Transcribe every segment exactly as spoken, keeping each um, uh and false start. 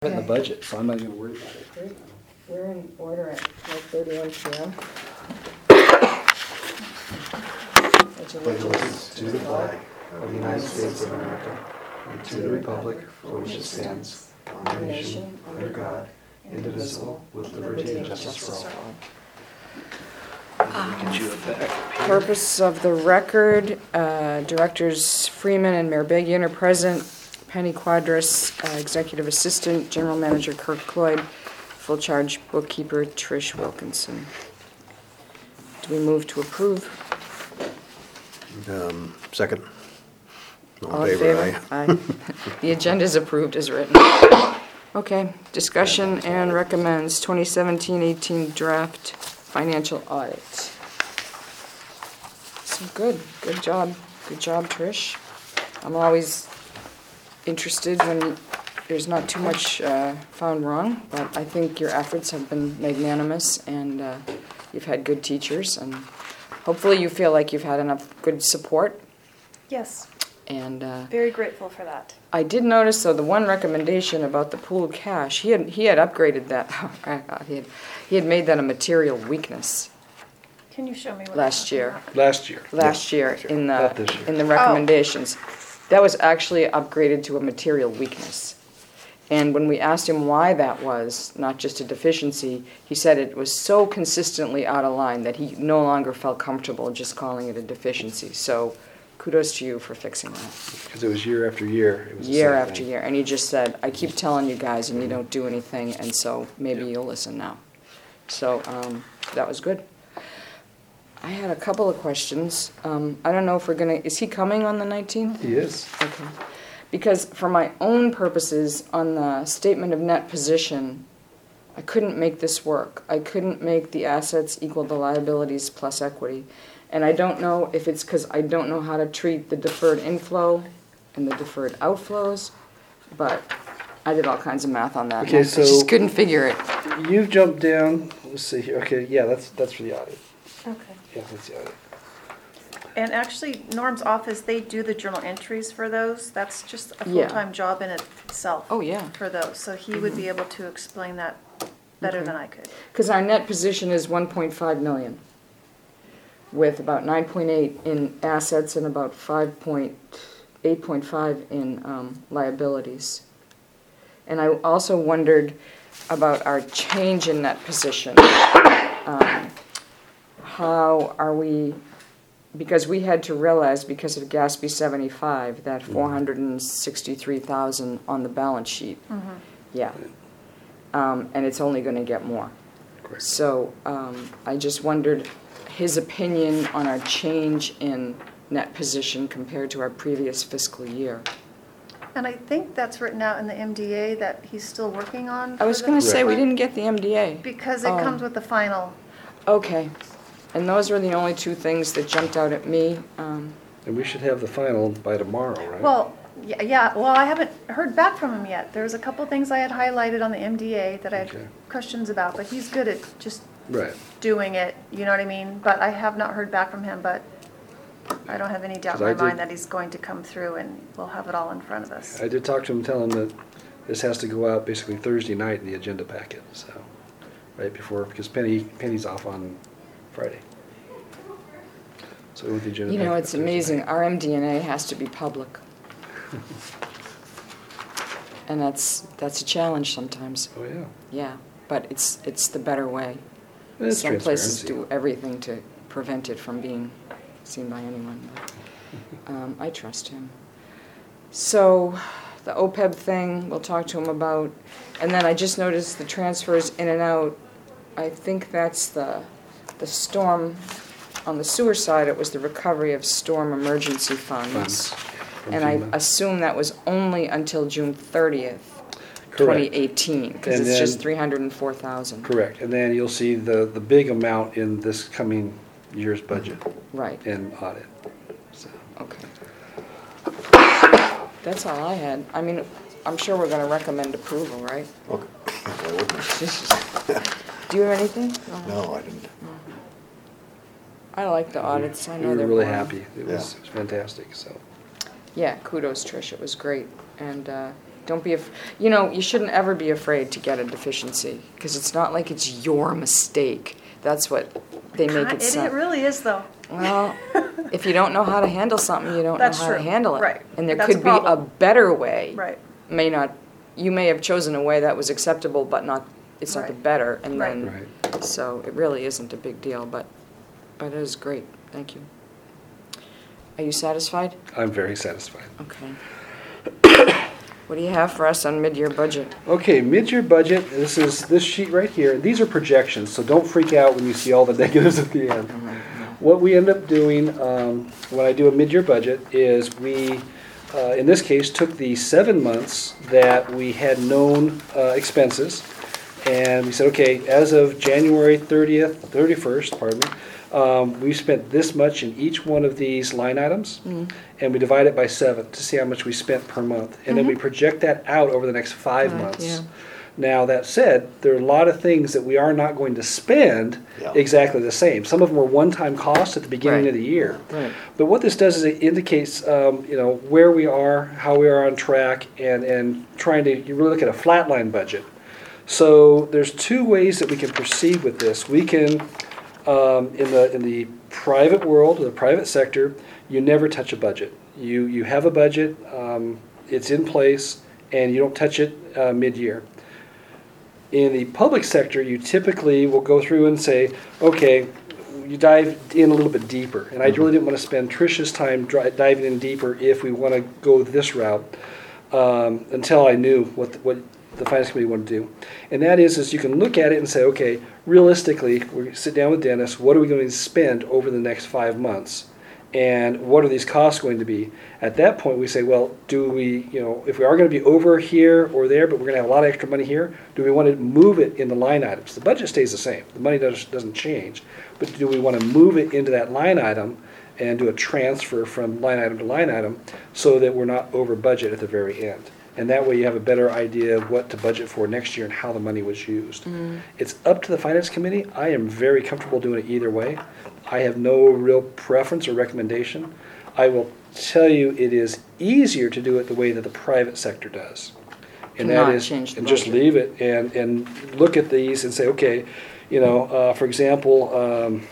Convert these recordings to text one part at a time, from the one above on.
in the budget, so I'm not even worried about it. Great. We're in order at twelve thirty-one p m Pledge allegiance to the flag of the United States of America and to the republic for which it stands, one nation, under God, indivisible, with liberty and justice for all. Get you a back. Purpose of the record, uh, Directors Freeman and Merbegian are present. Penny Quadras, uh, Executive Assistant, General Manager Kirk Cloyd, full charge bookkeeper Trish Wilkinson. Do we move to approve? Um, second. All in favor? Aye. The agenda is approved as written. Okay, discussion and recommends twenty seventeen eighteen draft financial audit. So good, good job, good job, Trish. I'm always interested when there's not too much uh, found wrong, but I think your efforts have been magnanimous, and uh, you've had good teachers, and hopefully you feel like you've had enough good support. Yes, And uh, very grateful for that. I did notice, though, the one recommendation about the pooled cash, he had he had upgraded that. he had he had made that a material weakness Can you show me what last I'm year. looking at? Last year. Last year in the Not this year. in the recommendations. That was actually upgraded to a material weakness. And when we asked him why that was, not just a deficiency, he said it was so consistently out of line that he no longer felt comfortable just calling it a deficiency. So kudos to you for fixing that. Because it was year after year. It was the Year same after thing. year. And he just said, I keep telling you guys and you don't do anything, and so maybe Yeah. you'll listen now. So um, that was good. I had a couple of questions. Um, I don't know if we're going to, is he coming on the nineteenth? He is. Okay. Because for my own purposes, on the statement of net position, I couldn't make this work. I couldn't make the assets equal the liabilities plus equity. And I don't know if it's because I don't know how to treat the deferred inflow and the deferred outflows, but I did all kinds of math on that. Okay, and I so- just couldn't figure it. You've jumped down. Let's see here. Okay, yeah, that's that's for the audit. Okay. Yeah, that's the audit. And actually, Norm's office, they do the journal entries for those. That's just a Yeah. full-time job in itself. Oh, yeah. For those, so he would be able to explain that better Okay. than I could. Because our net position is one point five million, with about nine point eight in assets and about five point, eight point five in um, liabilities. And I also wondered about our change in net position. Um, how are we, because we had to realize, because of GASB seventy-five, that four hundred sixty-three thousand on the balance sheet. Yeah. Um, and it's only going to get more. Correct. So um, I just wondered his opinion on our change in net position compared to our previous fiscal year. And I think that's written out in the M D A that he's still working on. I was for going to the- say, we didn't get the M D A. Because it Oh. comes with the final. Okay. And those were the only two things that jumped out at me. Um, And we should have the final by tomorrow, right? Well, yeah, yeah, well, I haven't heard back from him yet. There's a couple things I had highlighted on the M D A that I had Okay. questions about, but he's good at just Right. doing it, you know what I mean? But I have not heard back from him, but I don't have any doubt in 'Cause I my mind did- that he's going to come through and we'll have it all in front of us. I did talk to him, tell him that this has to go out basically Thursday night in the agenda packet, so, right before, because Penny, Penny's off on Friday. So we want the agenda You know, packet it's Thursday amazing. night. Our M D N A has to be public. And that's, that's a challenge sometimes. Oh, yeah. Yeah, but it's, it's the better way. It's Some places transparency. do everything to prevent it from being seen by anyone. but, Um, I trust him. So, the O P E B thing, we'll talk to him about. And then I just noticed the transfers in and out. I think that's the, the storm, on the sewer side, it was the recovery of storm emergency funds. Funds from And I FEMA. assume that was only until June thirtieth, Correct. twenty eighteen, because And it's just then- three hundred and four thousand. Correct, and then you'll see the, the big amount in this coming year's budget Right, and audit, so. okay. That's all I had. I mean, I'm sure we're gonna recommend approval, right? Okay. Why wouldn't Do you have anything? I? No, I didn't. I like the audits, I We know were they're really boring. happy, it was Yeah. it was fantastic, so. Yeah, kudos, Trish, it was great. And uh, Don't be, af- you know, you shouldn't ever be afraid to get a deficiency, because it's not like it's your mistake. That's what they make God, it It, it sound. really is though. Well, if you don't know how to handle something, you don't know That's how to true. handle it. Right. And there That's a could be a problem. better way. Right. May not, you may have chosen a way that was acceptable, but not, it's not the Right. better, and Right. then, Right. so it really isn't a big deal, but, but it is great, thank you. Are you satisfied? I'm very satisfied. Okay. What do you have for us on mid-year budget? Okay, mid-year budget, this is this sheet right here. These are projections, so don't freak out when you see all the negatives at the end. What we end up doing um, when I do a mid-year budget is we, uh, in this case, took the seven months that we had known uh, expenses, and we said, okay, as of January thirtieth, thirty-first, pardon me, um, we spent this much in each one of these line items, and we divide it by seven to see how much we spent per month, and then we project that out over the next five Right, months. yeah. Now, that said, there are a lot of things that we are not going to spend Yeah. exactly the same. Some of them are one-time costs at the beginning Right. of the year. Right. But what this does is it indicates, um, you know, where we are, how we are on track, and, and trying to you really look at a flatline budget. So there's two ways that we can proceed with this. We can, um, in the in the private world, the private sector, you never touch a budget. You you have a budget, um, it's in place, and you don't touch it uh, mid-year. In the public sector, you typically will go through and say, okay, you dive in a little bit deeper. And I really didn't want to spend Trish's time dri- diving in deeper if we want to go this route um, until I knew what the, what the finance committee wanted to do. And that is, is you can look at it and say, okay, realistically, we sit down with Dennis, what are we going to spend over the next five months? And what are these costs going to be? At that point, we say, well, do we, you know, if we are going to be over here or there, but we're going to have a lot of extra money here, do we want to move it in the line items? The budget stays the same. The money does, doesn't change. But do we want to move it into that line item and do a transfer from line item to line item so that we're not over budget at the very end? And that way you have a better idea of what to budget for next year and how the money was used. It's up to the finance committee. I am very comfortable doing it either way. I have no real preference or recommendation. I will tell you it is easier to do it the way that the private sector does. And To that not is, change the and just budget. leave it and, and look at these and say, okay, you know, uh, for example, um,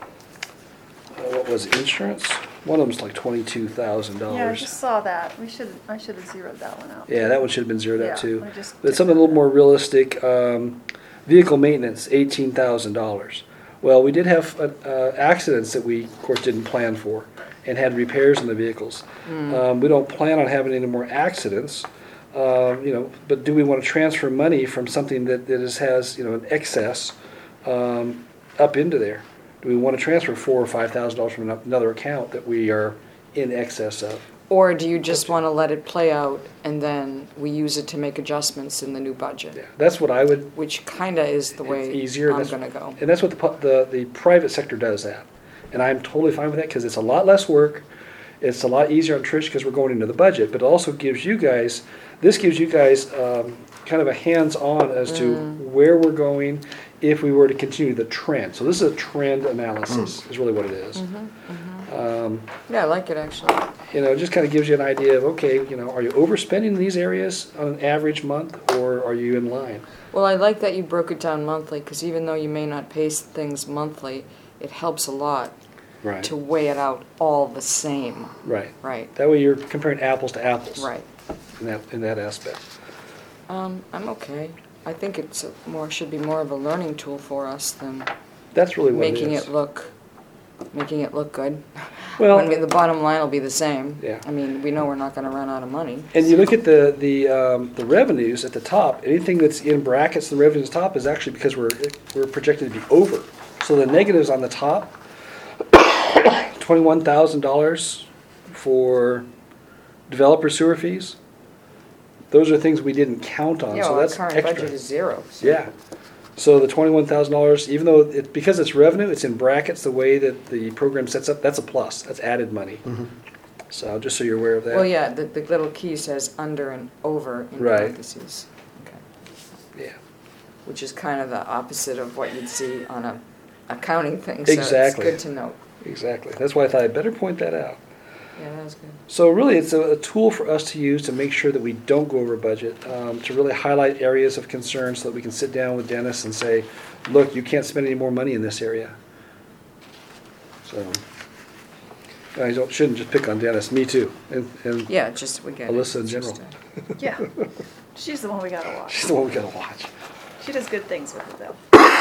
uh, what was it, insurance? One of them's like twenty-two thousand dollars. Yeah, I just saw that. We should, I should have zeroed that one out. Yeah, that one should have been zeroed Yeah, out too. I just But something a little more realistic, um, vehicle maintenance, eighteen thousand dollars. Well, we did have, uh, uh, accidents that we, of course, didn't plan for and had repairs in the vehicles. Um, we don't plan on having any more accidents, uh, you know, but do we want to transfer money from something that, that is, has, you know, an excess, um, up into there? Do we want to transfer four or five thousand dollars from ano- another account that we are in excess of? Or do you just want to let it play out and then we use it to make adjustments in the new budget? Yeah, that's what I would, Which kinda is the way it's easier. I'm that's- gonna go. And that's what the, pu- the, the private sector does that. And I'm totally fine with that because it's a lot less work. It's a lot easier on Trish because we're going into the budget, but it also gives you guys, this gives you guys um, kind of a hands-on as to where we're going if we were to continue the trend. So this is a trend analysis, is really what it is. Um, Yeah, I like it actually. You know, it just kind of gives you an idea of, okay, you know, are you overspending in these areas on an average month or are you in line? Well, I like that you broke it down monthly, because even though you may not pace things monthly, it helps a lot Right. to weigh it out all the same. Right. Right, That way you're comparing apples to apples. right. In that, in that aspect. Um, I'm okay. I think it's a more, should be more of a learning tool for us than That's really what it is. making it look, making it look good. Well- I mean, the bottom line will be the same. Yeah. I mean, we know we're not gonna run out of money. And you look at the, the, um, the revenues at the top, anything that's in brackets, the revenues top is actually because we're, we're projected to be over. So the negatives on the top, twenty-one thousand dollars for developer sewer fees. Those are things we didn't count on, Yeah, so well, our that's current extra. budget is zero. so- Yeah. So the twenty-one thousand dollars, even though it, because it's revenue, it's in brackets, the way that the program sets up, that's a plus, that's added money. So just so you're aware of that. Well, yeah, the, the little key says under and over in Right. parentheses. Okay. Yeah. Which is kind of the opposite of what you'd see on a accounting thing, so Exactly. it's good to note. Exactly. That's why I thought I'd better point that out. Yeah, that was good. So really, it's a, a tool for us to use to make sure that we don't go over budget, um, to really highlight areas of concern so that we can sit down with Dennis and say, look, you can't spend any more money in this area. So, I don't, shouldn't just pick on Dennis, me too, and, and Yeah, just, we get it. Alyssa in It's general. just, uh, Yeah. She's the one we gotta watch. she's the one we gotta watch. She does good things with it though.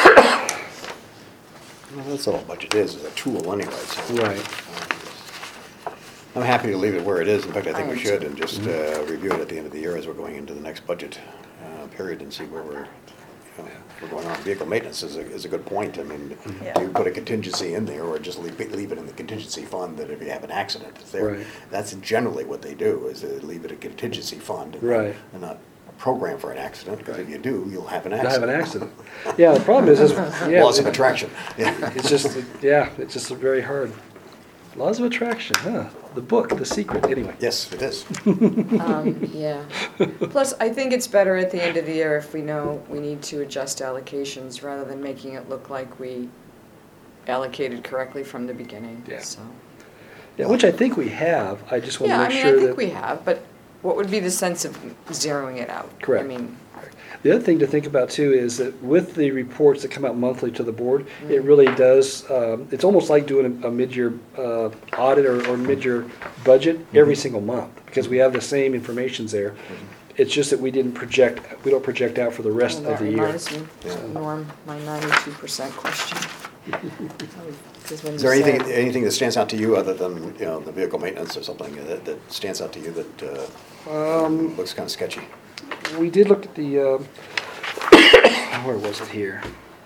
Well, that's all budget is, is a tool anyway, so. Right. um, I'm happy to leave it where it is. In fact, I think I we am should, too. and just uh, review it at the end of the year as we're going into the next budget uh, period and see where we're, you know, we're going on. Vehicle maintenance is a, is a good point. I mean, Yeah. do you put a contingency in there or just leave it, leave it in the contingency fund that if you have an accident, it's there? Right. That's generally what they do, is they leave it a contingency fund. and- Right. And not program for an accident, because if you do, you'll have an You'll accident. have an accident. Yeah, the problem is, is, yeah. Laws of attraction. Yeah. It's just, yeah, it's just very hard. Laws of attraction, huh? The book, The Secret, anyway. Yes, it is. Um, yeah. Plus, I think it's better at the end of the year if we know we need to adjust allocations rather than making it look like we allocated correctly from the beginning, Yeah. so. Yeah, which I think we have, I just want Yeah, to I make mean, sure I that. think we have, but what would be the sense of zeroing it out? Correct. I mean, The other thing to think about too is that with the reports that come out monthly to the board, Mm-hmm. it really does, um, it's almost like doing a, a mid-year uh, audit or, or mid-year budget every single month, because we have the same informations there. It's just that we didn't project, we don't project out for the rest well, of that the year. reminds me, Yeah. Norm, my ninety-two percent question. Is Is there anything, anything that stands out to you other than, you know, the vehicle maintenance or something that, that stands out to you that uh, Um, looks kind of sketchy? We did look at the, uh, where was it here?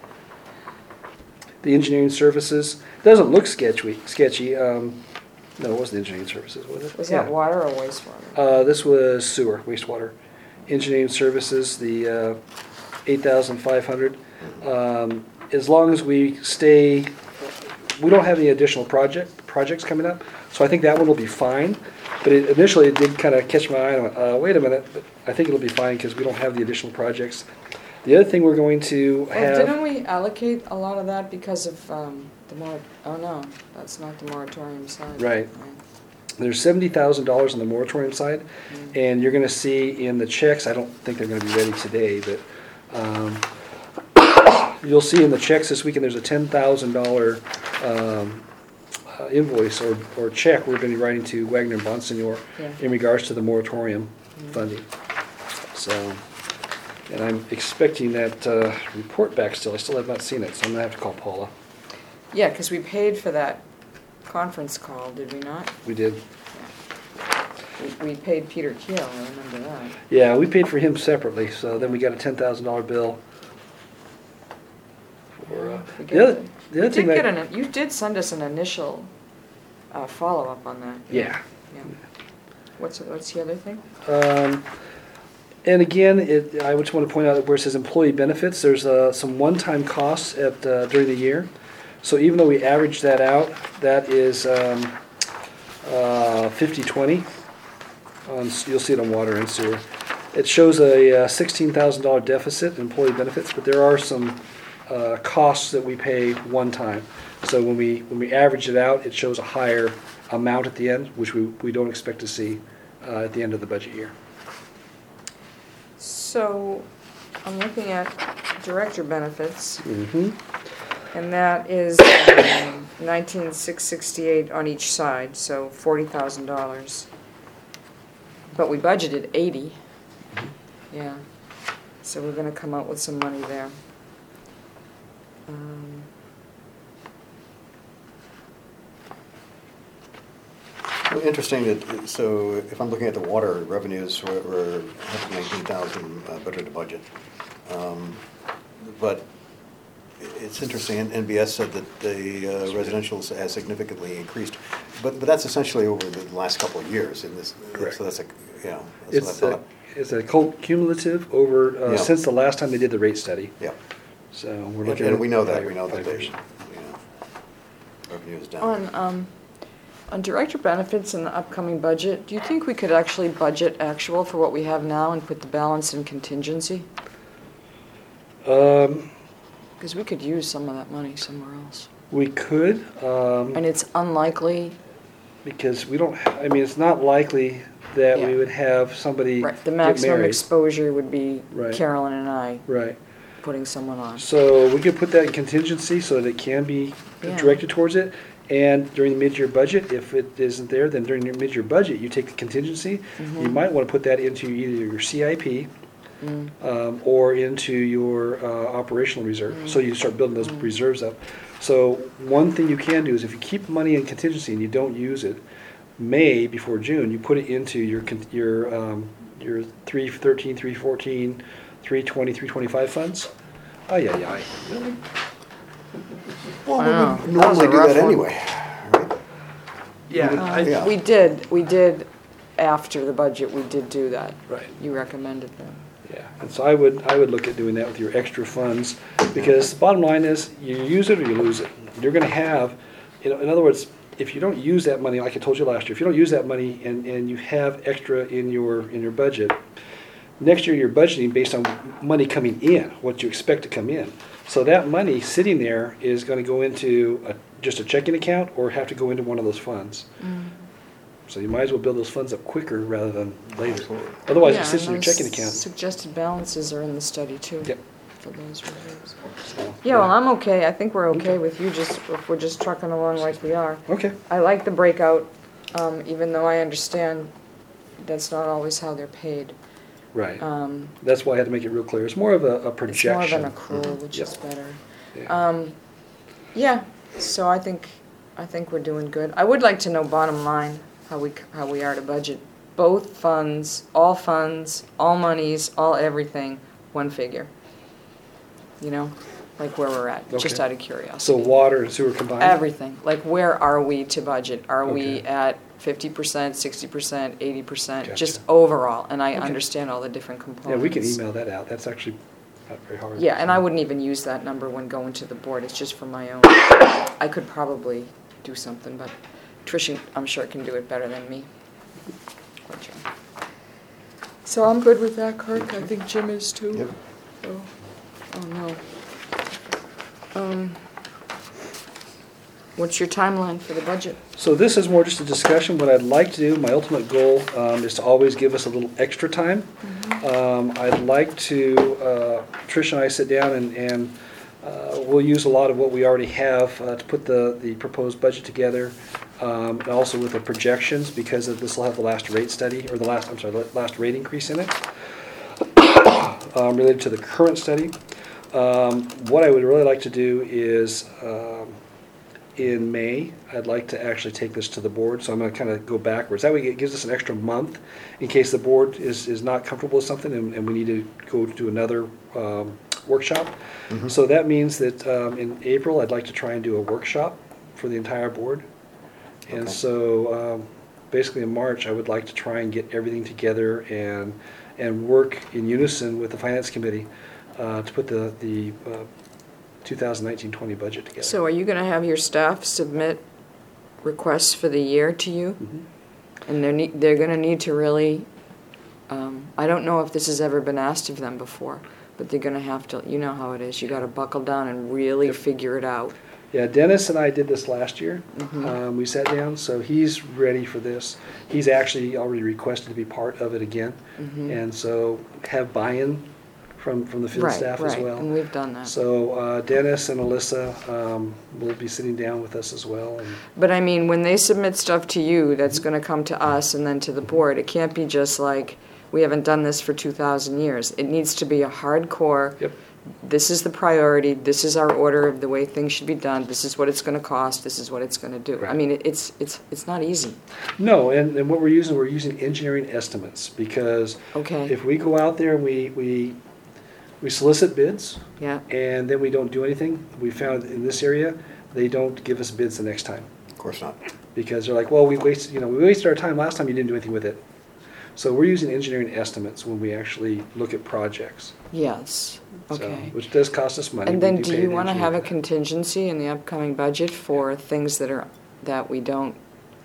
The engineering services, doesn't look sketchy, sketchy, um, no, it wasn't engineering services, was it? Was Yeah. that water or wastewater? Uh, this was sewer, wastewater. Engineering services, the, uh, eight thousand five hundred. Um, as long as we stay, we don't have any additional project, projects coming up, so I think that one will be fine. But it, initially, it did kind of catch my eye, and I went, uh, wait a minute, but I think it'll be fine because we don't have the additional projects. The other thing we're going to Well, have. didn't we allocate a lot of that because of, um, the mor, oh no, that's not the moratorium side. Right. There's seventy thousand dollars on the moratorium side, and you're gonna see in the checks, I don't think they're gonna be ready today, but, um, you'll see in the checks this weekend, there's a ten thousand dollar, um, uh, invoice or, or check we're gonna be writing to Wagner and Bonsignor Yeah. in regards to the moratorium funding. So, and I'm expecting that, uh, report back still, I still have not seen it, so I'm gonna have to call Paula. Yeah, because we paid for that conference call, did we not? We did. We, we paid Peter Keel, I remember that. Yeah, we paid for him separately, so then we got a ten thousand dollar bill. For, uh, We the other, did- the other You thing did get that, an, you did send us an initial, uh, follow-up on that. yeah. Yeah. What's, what's the other thing? Um, and again, it, I just want to point out where it says employee benefits, there's, uh, some one-time costs at, uh, during the year. So even though we average that out, that is, um, uh, fifty twenty. On, s- you'll see it on water and sewer. It shows a uh, sixteen thousand dollar deficit in employee benefits, but there are some, uh, costs that we pay one time. So when we, when we average it out, it shows a higher amount at the end, which we, we don't expect to see, uh, at the end of the budget year. So, I'm looking at director benefits, Mm-hmm. and that is um, nineteen six sixty-eight on each side, so forty thousand dollars. But we budgeted eighty. Yeah, so we're gonna come out with some money there. Um, Well, interesting that, so if I'm looking at the water revenues, we're, we're one hundred nineteen thousand uh, better to budget. Um, But it's interesting, N- NBS said that the uh, residential has significantly increased, but, but that's essentially over the last couple of years in this. Correct. So that's a, yeah, that's It's what I a, thought. it's a cul- cumulative over, uh, Yeah. since the last time they did the rate study. Yeah, So we're and looking at. and we know that, we know that, they, you evaluation. know, revenue is down. On, um, on director benefits in the upcoming budget, do you think we could actually budget actual for what we have now and put the balance in contingency? Um, Because we could use some of that money somewhere else. we could, um, And it's unlikely because we don't, I mean, it's not likely that we Yeah. would have somebody Right, the get maximum married. exposure would be Right. Carolyn and I Right. putting someone on. So we could put that in contingency so that it can be Yeah. directed towards it. And during the mid-year budget, if it isn't there, then during your mid-year budget, you take the contingency. Mm-hmm. You might want to put that into either your C I P Mm. um, or into your uh, operational reserve. So you start building those Mm. reserves up. So one thing you can do is if you keep money in contingency and you don't use it, May before June, you put it into your con- your um, your three thirteen, three fourteen, three twenty, three twenty-five funds. Ay ay ay. Really? Well, Wow. we would That was a normally do rough that one. anyway, right? Yeah. Uh, I, Yeah. We did, we did, after the budget, we did do that. Right. You recommended that. Yeah, and so I would, I would look at doing that with your extra funds, because the bottom line is, you use it or you lose it. You're gonna have, you know, in other words, if you don't use that money, like I told you last year, if you don't use that money and, and you have extra in your, in your budget, next year you're budgeting based on money coming in, what you expect to come in. So that money sitting there is gonna go into a, just a checking account or have to go into one of those funds. So you might as well build those funds up quicker rather than later. Absolutely. Otherwise, Yeah, it sits in your and checking those account. Suggested balances are in the study too. Yep. For those reserves. So, Yeah, well, I'm okay, I think we're okay with you just, if we're just trucking along like we are. Okay. I like the breakout, um, even though I understand that's not always how they're paid. Right. Um, That's why I had to make it real clear. It's more of a, a It's more projection. of an accrual, which is Yep. better. Yeah. Um, yeah, so I think, I think we're doing good. I would like to know bottom line, how we, how we are to budget. Both funds, all funds, all monies, all everything, one figure. You know, like where we're at, just Okay. out of curiosity. So water and sewer combined? Everything, like where are we to budget? Are we Okay. at fifty percent, sixty percent, eighty percent? Gotcha. Just overall, and I Okay. understand all the different Yeah, components. we can email that out. That's actually not very hard. Yeah, and I wouldn't even use that number when going to the board, it's just for my own. I could probably do something, but Tricia, I'm sure, can do it better than me. Or Jim. So I'm good with that, Kirk, I think Jim is too. Yep. Oh, oh no. Um, What's your timeline for the budget? So this is more just a discussion. What I'd like to do, my ultimate goal um, is to always give us a little extra time. Um, I'd like to, uh, Trish and I sit down and, and uh, we'll use a lot of what we already have uh, to put the, the proposed budget together. Um, and also with the projections, because of this will have the last rate study, or the last, I'm sorry, the last rate increase in it, um, related to the current study. Um, what I would really like to do is, um, in May, I'd like to actually take this to the board, so I'm gonna kind of go backwards. That way it gives us an extra month in case the board is, is not comfortable with something and, and we need to go to another um, workshop. So that means that um, in April, I'd like to try and do a workshop for the entire board. And Okay. so, um, basically in March, I would like to try and get everything together and, and work in unison with the finance committee uh, to put the, the uh, two thousand nineteen twenty budget together. So are you gonna have your staff submit requests for the year to you? Mhm. And they're, ne- they're gonna need to really, um, I don't know if this has ever been asked of them before, but they're gonna have to, you know how it is, you gotta buckle down and really Yep. figure it out. Yeah, Dennis and I did this last year. Mhm. Um, we sat down, so he's ready for this. He's actually already requested to be part of it again. Mhm. And so have buy-in from, from the field Right, staff as right, well. and we've done that. So uh, Dennis and Alyssa um, will be sitting down with us as well. And But I mean, when they submit stuff to you, that's gonna come to us and then to the board, it can't be just like, we haven't done this for two thousand years. It needs to be a hardcore, Yep. this is the priority, this is our order of the way things should be done, this is what it's gonna cost, this is what it's gonna do. I Right. mean, it- it's, it's, it's not easy, No, and, and what we're using, we're using engineering estimates, because okay? if we go out there and we, we, we solicit bids, Yeah, and then we don't do anything, we found in this area, they don't give us bids the next time. Of course not. Because they're like, well, we wasted, you know, we wasted our time last time, you didn't do anything with it. So we're using engineering estimates when we actually look at projects. yes, So, okay. which does cost us money. And We then do pay you an wanna have a engineer. contingency in the upcoming budget for things that are, that we don't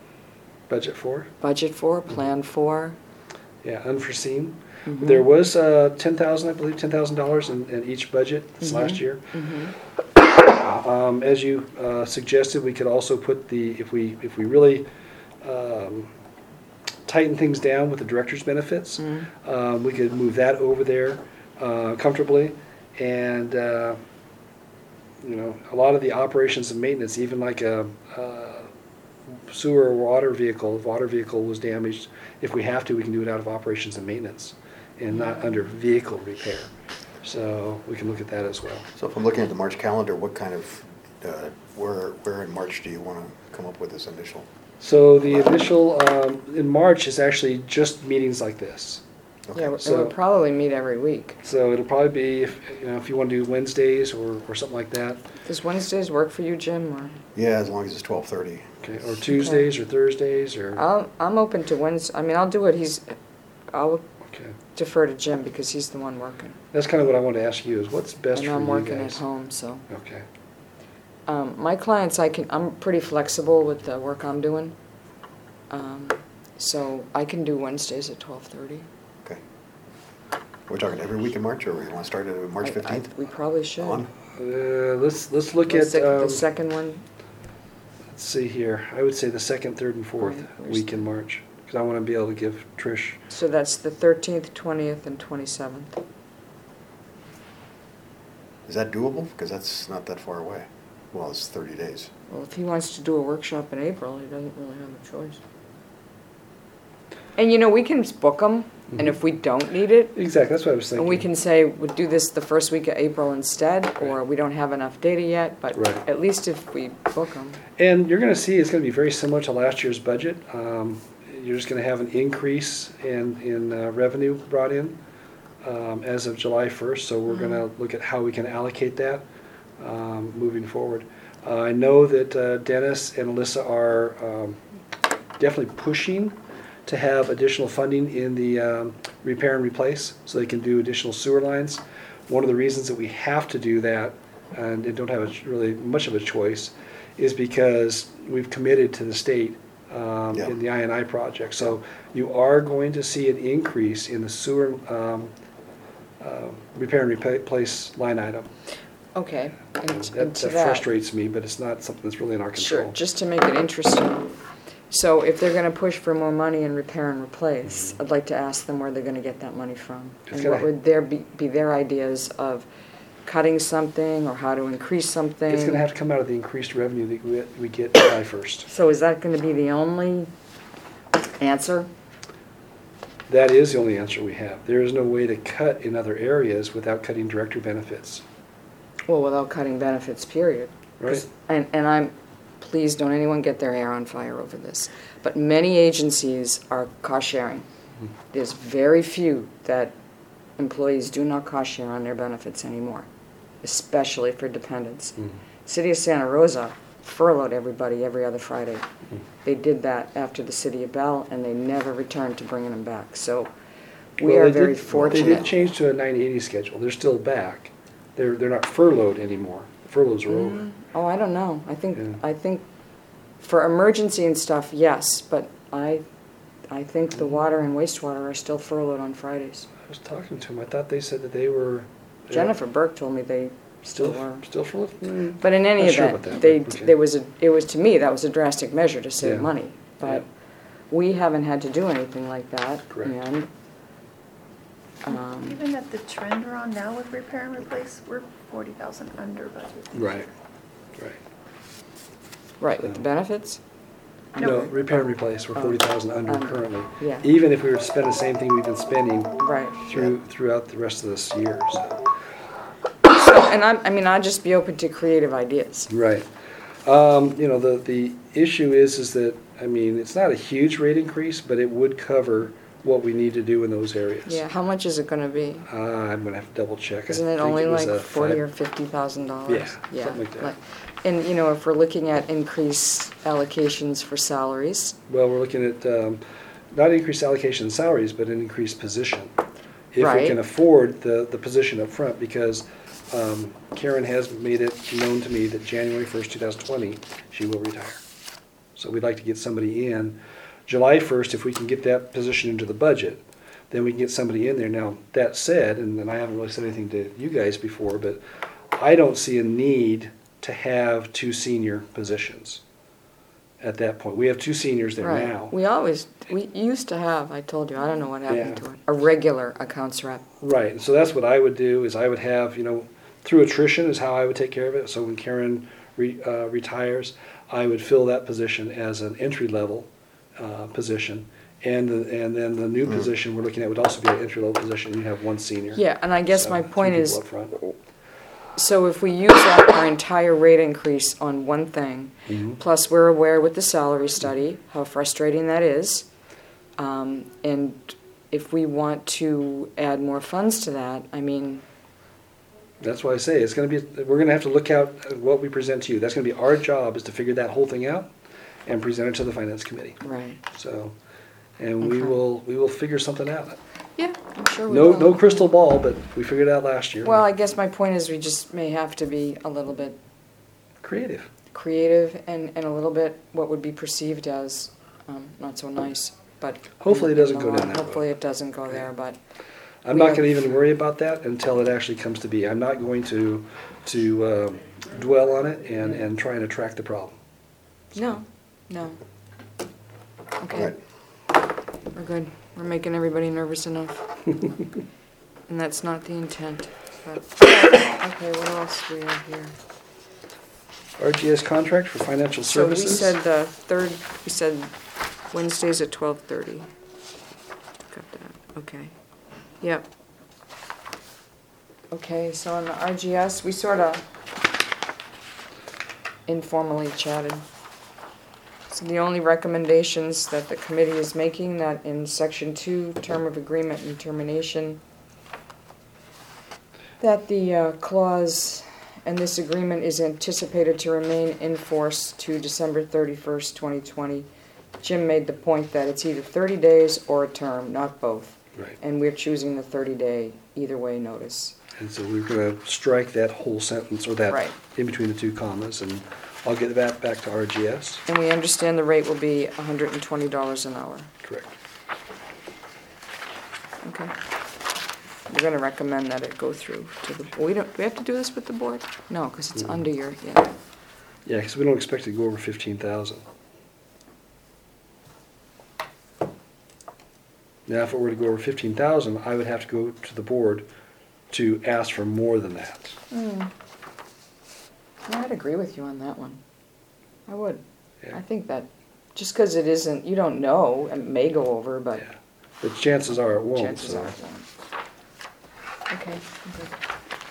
Budget for? budget for, plan for? Yeah, unforeseen. Mhm. There was uh, ten thousand, I believe, ten thousand dollars in, in each budget this last Mhm. year. Mhm. Um, as you uh, suggested, we could also put the, if we, if we really um, tighten things down with the director's benefits. Mm-hmm. Um, we could move that over there uh, comfortably, and uh, you know, a lot of the operations and maintenance, even like a, a sewer or water vehicle, if water vehicle was damaged, if we have to, we can do it out of operations and maintenance, and not under vehicle repair. So we can look at that as well. So if I'm looking at the March calendar, what kind of, uh, where, where in March do you want to come up with this initial? So the initial um, in March is actually just meetings like this. Okay. Yeah, it so- would probably meet every week. So it'll probably be, if, you know, if you want to do Wednesdays or, or something like that, Does Wednesdays work for you, Jim, or? Yeah, as long as it's twelve thirty. okay, or Tuesdays or Thursdays or, I'll, I'm open to Wednesday, I mean, I'll do it, he's, I'll okay. defer to Jim because he's the one working. That's kind of what I wanted to ask you, is what's best And for I'm you working at guys? home, so. Okay, Um, my clients, I can, I'm pretty flexible with the work I'm doing. Um, so I can do Wednesdays at twelve thirty. Okay. We're talking every week in March, or we want to start it at March fifteenth? We probably should. On? uh, let's, let's look The at, sec- The um, second one, let's see here, I would say the second, third, and fourth Alright, where's week the- in March, because I want to be able to give Trish, so that's the thirteenth, twentieth, and twenty-seventh. Is that doable? Because that's not that far away. Well, it's thirty days. Well, if he wants to do a workshop in April, he doesn't really have a choice. And you know, we can book them, and if we don't need it, exactly, that's what I was thinking. and we can say, we'll do this the first week of April instead, or we don't have enough data yet, but Right. at least if we book them. And you're going to see it's going to be very similar to last year's budget. Um, You're just going to have an increase in, in uh, revenue brought in um, as of July first, so we're going to look at how we can allocate that um, moving forward. Uh, I know that uh, Dennis and Alyssa are um, definitely pushing to have additional funding in the um, repair and replace, so they can do additional sewer lines. One of the reasons that we have to do that, and they don't have a, really much of a choice, is because we've committed to the state um, Yeah. in the I and I project. So you are going to see an increase in the sewer um, uh, repair and replace line item. Okay, and And t- that, and to that that, frustrates me, but it's not something that's really in our control. sure, just to make it interesting. So if they're gonna push for more money in repair and replace, I'd like to ask them where they're gonna get that money from. It's And gonna- what would their, be, be their ideas of cutting something, or how to increase something? It's going to have to come out of the increased revenue that we, we get July first. So is that gonna be the only answer? That is the only answer we have. There is no way to cut in other areas without cutting director benefits, Well, without cutting benefits, period. right? And, and I'm, please don't anyone get their hair on fire over this, but many agencies are cost sharing. There's very few that employees do not cost share on their benefits anymore, especially for dependents. Mhm. City of Santa Rosa furloughed everybody every other Friday. They did that after the City of Bell, and they never returned to bringing them back. So we Well, are they very did- They fortunate. did change to a nine eighty schedule. They're still back. They're, they're not furloughed anymore. Furloughs are over. Oh, I don't know. I think, Yeah. I think for emergency and stuff, yes, but I, I think the water and wastewater are still furloughed on Fridays. I was talking to them. I thought they said that they were. they- Jennifer Burke told me they still Still, were. still furloughed? Mm. But in any Not sure event, about that, they, but okay. there was a, it was, to me, that was a drastic measure to save Yeah. money. But Yeah. we haven't had to do anything like that. Correct. And, um, Even at the trend we're on now with repair and replace, we're forty thousand under budget. Right, right. right, with the benefits? No, No. repair and replace, we're Oh. forty thousand under Under. currently. Yeah. Even if we were to spend the same thing we've been spending Right. through, throughout the rest of this year, so. So, and I'm, I mean, I'd just be open to creative ideas. Right. Um, you know, the, the issue is, is that, I mean, it's not a huge rate increase, but it would cover what we need to do in those areas. Yeah, how much is it gonna be? Uh, I'm gonna have to double check. I Isn't it think only was like a forty five- or fifty thousand dollars? Yeah, something like that. And, you know, if we're looking at increased allocations for salaries, Well, we're looking at, um, not increased allocation in salaries, but an increased position. If we Right. can afford the, the position up front, because, um, Karen has made it known to me that January first, two thousand twenty, she will retire. So we'd like to get somebody in. July first, if we can get that position into the budget, then we can get somebody in there. Now, that said, and then I haven't really said anything to you guys before, but I don't see a need to have two senior positions. at that point. We have two seniors there Right. now. We always, we used to have, I told you, I don't know what happened Yeah. to it, a regular accounts rep. Right, and so that's what I would do, is I would have, you know, through attrition is how I would take care of it. So when Karen re, uh, retires, I would fill that position as an entry-level uh, position. And, the, and then the new Mm. position we're looking at would also be an entry-level position. You have one senior. Yeah, and I guess So, my two point people is, up front. so if we use up our entire rate increase on one thing, Mhm. plus we're aware with the salary study how frustrating that is, um, and if we want to add more funds to that, I mean, That's why I say it's going to be. We're going to have to look out at what we present to you. That's going to be our job, is to figure that whole thing out and present it to the finance committee. right. So, and we Okay. will we will figure something out. Yeah, I'm sure we No will. no crystal ball, but we figured it out last year. Well, I guess my point is we just may have to be a little bit Creative. creative and, and a little bit what would be perceived as um, not so nice, but. Hopefully it in doesn't the go down long- that road. Hopefully it doesn't go there, but, I'm We not have- going to even worry about that until it actually comes to be. I'm not going to to uh, dwell on it and, and try and attract the problem. no, no. Okay, Right. we're good. We're making everybody nervous enough. And that's not the intent, but, okay, what else do we have here? R G S contract for financial So we services. said the third, we said Wednesdays at twelve thirty. Got that, okay. Yep. Okay, so on the R G S, we sort of informally chatted. So the only recommendations that the committee is making, that in section two, term of agreement and termination, that the uh, clause and this agreement is anticipated to remain in force to December thirty-first, twenty twenty. Jim made the point that it's either thirty days or a term, not both. Right. And we're choosing the thirty-day either way notice. And so we're going to strike that whole sentence, or that Right. in between the two commas, and I'll get that back to R G S. And we understand the rate will be one hundred twenty dollars an hour. Correct. Okay. We're gonna recommend that it go through to the, we don't, do we have to do this with the board? No, because it's Mm. under your, yeah. Yeah, because we don't expect it to go over fifteen thousand. Now, if it were to go over fifteen thousand, I would have to go to the board to ask for more than that. Hmm. Yeah, I'd agree with you on that one. I would. Yeah. I think that, just because it isn't, you don't know, it may go over, but Yeah. But chances are it won't, chances so. are it won't. Okay, I'm good.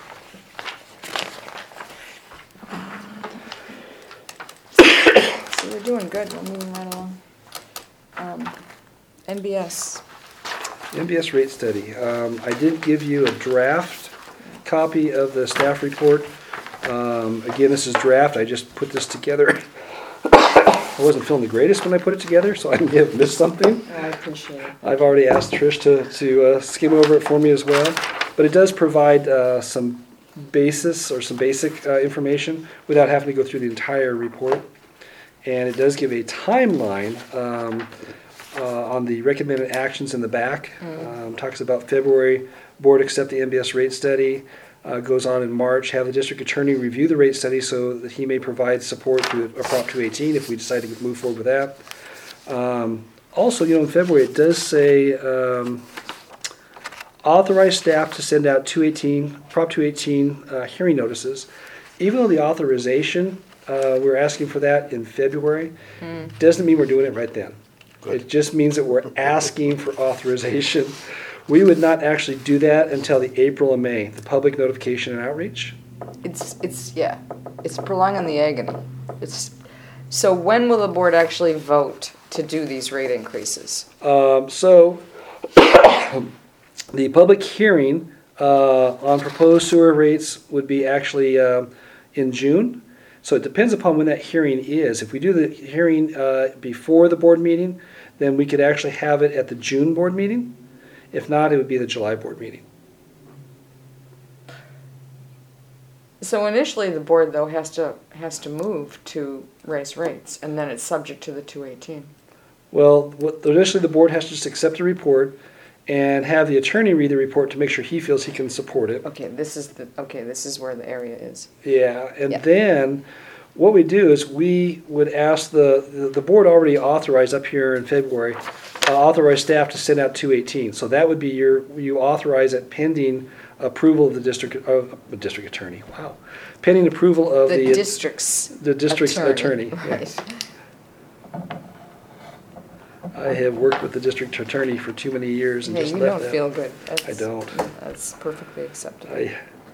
So we're doing good, we're moving right along. Um, N B S, N B S rate study. Um, I did give you a draft copy of the staff report. Um, again, this is draft. I just put this together. I wasn't feeling the greatest when I put it together, so I may have missed something. I appreciate it. I've already asked Trish to, to uh, skim over it for me as well. But it does provide uh, some basis or some basic uh, information without having to go through the entire report. And it does give a timeline um, uh, on the recommended actions in the back. Um, talks about February, board accept the N B S rate study. Uh, goes on in March, have the district attorney review the rate study so that he may provide support to a Prop two eighteen if we decide to move forward with that. Um, also, you know, in February, it does say um, authorize staff to send out two eighteen, Prop two eighteen uh, hearing notices. Even though the authorization, uh, we're asking for that in February, doesn't mean we're doing it right then. Good. It just means that we're asking for authorization. We would not actually do that until the April and May, the public notification and outreach. It's, it's, yeah, it's prolonging the agony. It's, so when will the board actually vote to do these rate increases? Um, so, the public hearing uh, on proposed sewer rates would be actually um, in June. So it depends upon when that hearing is. If we do the hearing uh, before the board meeting, then we could actually have it at the June board meeting. If not, it would be the July board meeting. So initially, the board, though, has to, has to move to raise rates, and then it's subject to the two eighteen. Well, what, initially the board has to just accept the report and have the attorney read the report to make sure he feels he can support it. Okay, this is the, okay, this is where the area is. Yeah, and Yeah. then what we do is we would ask the, the, the board already authorized up here in February, uh, authorized staff to send out two eighteen. So that would be your, you authorize it pending approval of the district, of the district attorney, wow. Pending approval of The the, district's the district's attorney. yeah. Right. I have worked with the district attorney for too many years and Yeah, just you left don't that. feel good. I That's- don't. That's perfectly acceptable. I,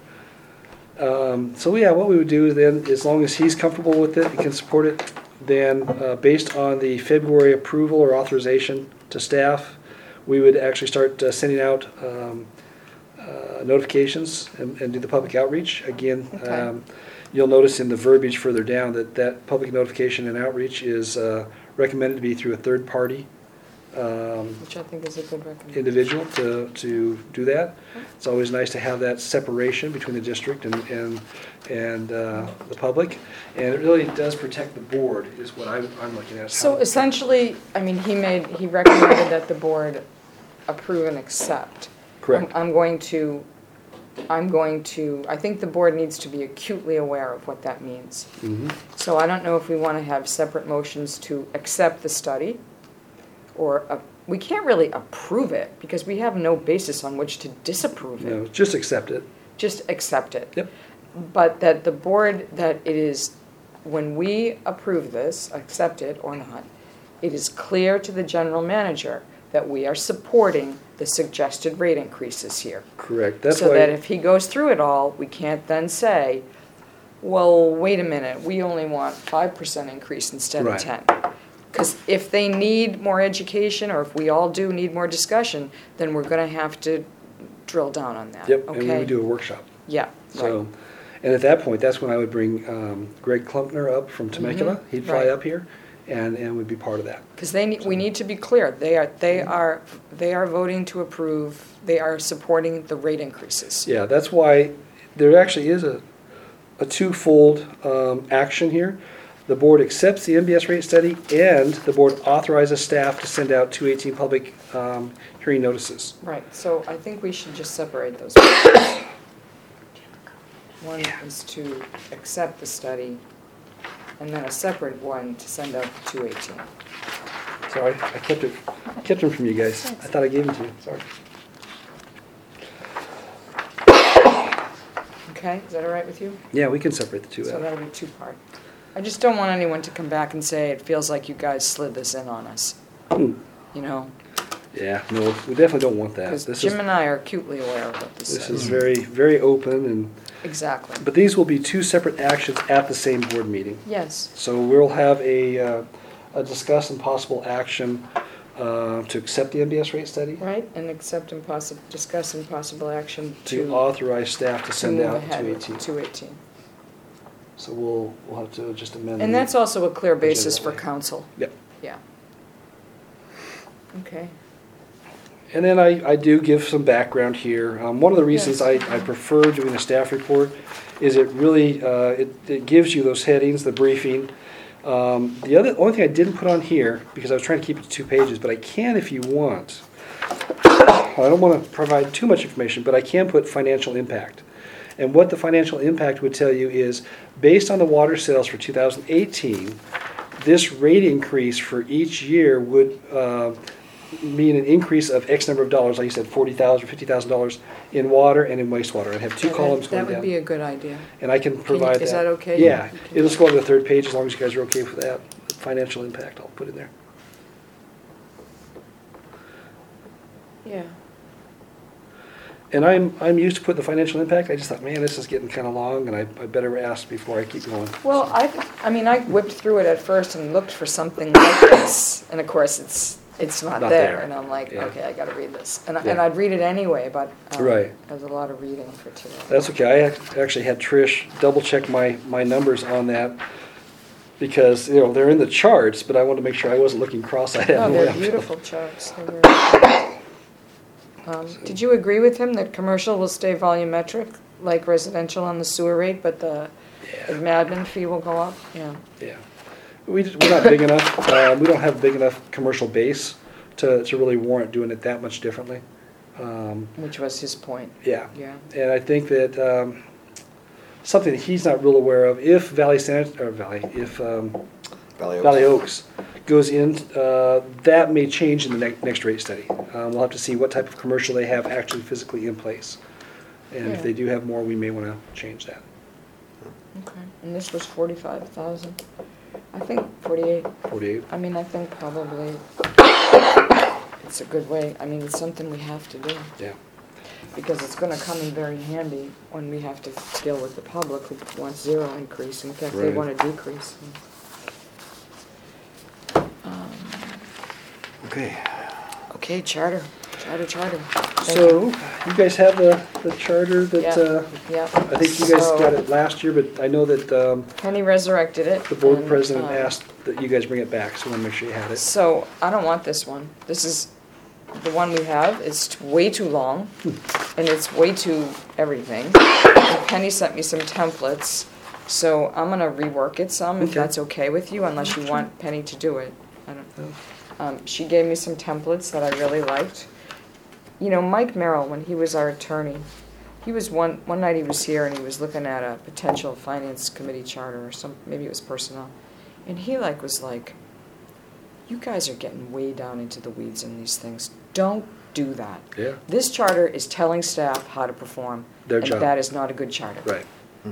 um, so yeah, what we would do then, as long as he's comfortable with it and can support it, then uh, based on the February approval or authorization to staff, we would actually start uh, sending out um, uh, notifications and, and do the public outreach. Again, Okay. um, you'll notice in the verbiage further down that that public notification and outreach is uh, recommended to be through a third party um, Which I think is a good recommendation. individual to, to do that. It's always nice to have that separation between the district and, and, and uh, the public. And it really does protect the board, is what I'm, I'm looking at. is So how- essentially, I mean, he made, he recommended that the board approve and accept. Correct. I'm I'm going to, I'm going to, I think the board needs to be acutely aware of what that means. Mhm. So I don't know if we want to have separate motions to accept the study, or, uh, we can't really approve it, because we have no basis on which to disapprove it. No, just accept it. Just accept it. Yep. But that the board, that it is, when we approve this, accept it or not, it is clear to the general manager that we are supporting the suggested rate increases here. Correct. That's So that why, if he goes through it all, we can't then say, well, wait a minute, we only want five percent increase instead of Right. ten. Because if they need more education, or if we all do need more discussion, then we're gonna have to drill down on that, yep, and we okay? would do a workshop. Yeah, right. So, and at that point, that's when I would bring um, Greg Klumpner up from Temecula. He'd fly Mm-hmm. right. up here and, and would be part of that. Because they, need- we need to be clear, they are, they are, they are voting to approve, they are supporting the rate increases. Yeah, that's why there actually is a, a twofold um, action here. The board accepts the M B S rate study, and the board authorizes staff to send out two eighteen public um, hearing notices. Right, so I think we should just separate those. One is to accept the study, and then a separate one to send out the two eighteen. Sorry, I kept it, kept them from you guys. I thought I gave them to you, sorry. Okay, is that all right with you? Yeah, we can separate the two So out. that'll be two-part. I just don't want anyone to come back and say, it feels like you guys slid this in on us, Hmm. you know? Yeah, no, we definitely don't want that. Because This Jim is, and I are acutely aware of what this this is says. very, very open, and, Exactly. but these will be two separate actions at the same board meeting. Yes, So we'll have a, uh, a discuss and possible action uh, to accept the M B S rate study, right, and accept and possi, discuss and possible action to to, authorize staff to to send move out ahead two with eighteen. two eighteen. So we'll, we'll have to just amend. And the- that's also a clear basis Agenda for way. council, Yep. yeah. Okay, And then I, I do give some background here. Um, one of the reasons I, Yes. I prefer doing a staff report is it really, uh, it, it gives you those headings, the briefing. Um, the other, only thing I didn't put on here, because I was trying to keep it to two pages, but I can if you want. I don't want to provide too much information, but I can put financial impact. And what the financial impact would tell you is, based on the water sales for two thousand eighteen, this rate increase for each year would uh, mean an increase of X number of dollars, like you said, forty thousand dollars or fifty thousand dollars in water and in wastewater. I'd have two Yeah, that- columns going That would down. be a good idea. And I can you- provide that. is that okay? Yeah, You can- it'll just go on to the third page as long as you guys are okay with that. Financial impact, I'll put in there. Yeah. And I'm, I'm used to putting the financial impact. I just thought, man, this is getting kind of long, and I, I better ask before I keep going. Well, I, I mean, I whipped through it at first and looked for something like this, and of course, it's, it's not Not there. there. And I'm like, Yeah. okay, I gotta read this. And, I- Yeah. and I'd read it anyway, but um, Right. there's a lot of reading for today. That's okay. I ac- actually had Trish double check my, my numbers on that because, you know, they're in the charts, but I wanted to make sure I wasn't looking cross-eyed at No, them. they're beautiful charts. They're very- Um, Did you agree with him that commercial will stay volumetric, like residential on the sewer rate, but the the admin fee will go up? Yeah. Yeah. We, just- we're not big enough, uh, we don't have a big enough commercial base to, to really warrant doing it that much differently. Um, Which was his point, Yeah. yeah. And I think that, um, something that he's not real aware of. If Valley San, or Valley, if um, Valley Oaks. Valley Oaks goes in, uh, that may change in the next, next rate study. Um, we'll have to see what type of commercial they have actually physically in place. And if Yeah. they do have more, we may want to change that. Okay, and this was forty-five thousand. I think forty-eight. forty-eight. I mean, I think probably it's a good way. I mean, it's something we have to do. Yeah. Because it's gonna come in very handy when we have to deal with the public who wants zero increase. In fact, they Right. want a decrease. Um, Okay. Okay, charter, charter, charter. Thank So, you. you guys have the, the charter that, Yeah. uh, Yep. I think you guys So, got it last year, but I know that um, Penny resurrected it. the board and, president um, asked that you guys bring it back, so I want to make sure you had it. So, I don't want this one. This is, the one we have is t- way too long, and it's way too everything. And Penny sent me some templates, so I'm gonna rework it some, if Okay. that's okay with you, unless you want Penny to do it. I don't know. Um, she gave me some templates that I really liked. You know, Mike Merrill, when he was our attorney, he was one, one night he was here and he was looking at a potential finance committee charter or some, maybe it was personnel. And he like was like, you guys are getting way down into the weeds in these things. Don't do that. Yeah, This charter is telling staff how to perform. Their and job. that is not a good charter. right.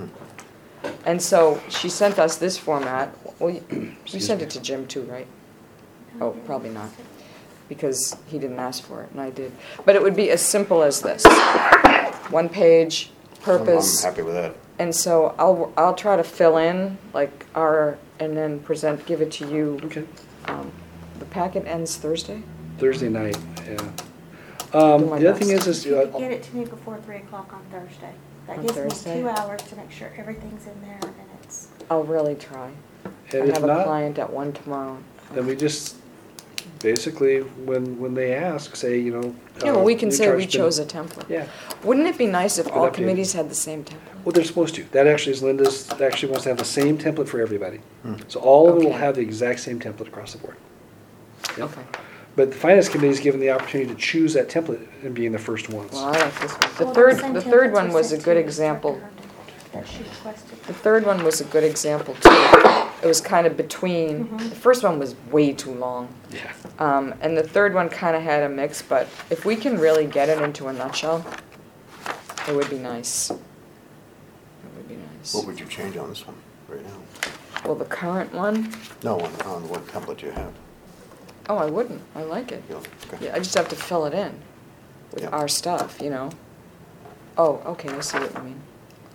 And so she sent us this format. Well, you, you Excuse sent me. it to Jim too, right? Oh, probably not, because he didn't ask for it, and I did. But it would be as simple as this. One page, purpose. I'm happy with that. And so I'll, I'll try to fill in, like, our, and then present, give it to you. Okay. Um, The packet ends Thursday? Thursday night, yeah. Do Um, my the other thing best. is, is, You uh, could get it to me before three o'clock on Thursday. That On gives me Thursday? two hours to make sure everything's in there and it's, I'll really try. I and if have a not, client at one tomorrow. then we just, basically, when, when they ask, say, you know. Yeah, uh, well, we can new say we charter's been- chose a template. Yeah, Wouldn't it be nice if Good all update. committees had the same template? well, they're supposed to. That actually is Linda's, actually wants to have the same template for everybody. So all of them will Okay. have the exact same template across the board. Yep. Okay. But the finance committee is given the opportunity to choose that template and being the first ones. Well, I like this one. The well, third, same the third templates one were was a sent good to example. Director Herndon That she requested. The third one was a good example too. It was kind of between, Mhm. the first one was way too long. Yeah. Um, and the third one kind of had a mix, but if we can really get it into a nutshell, it would be nice. It would be nice. What would you change on this one right now? Well, the current one, No, on, on what template you have. oh, I wouldn't. I like it. You know, okay. Yeah, I just have to fill it in with Yeah. our stuff, you know? Oh, okay, I see what you mean.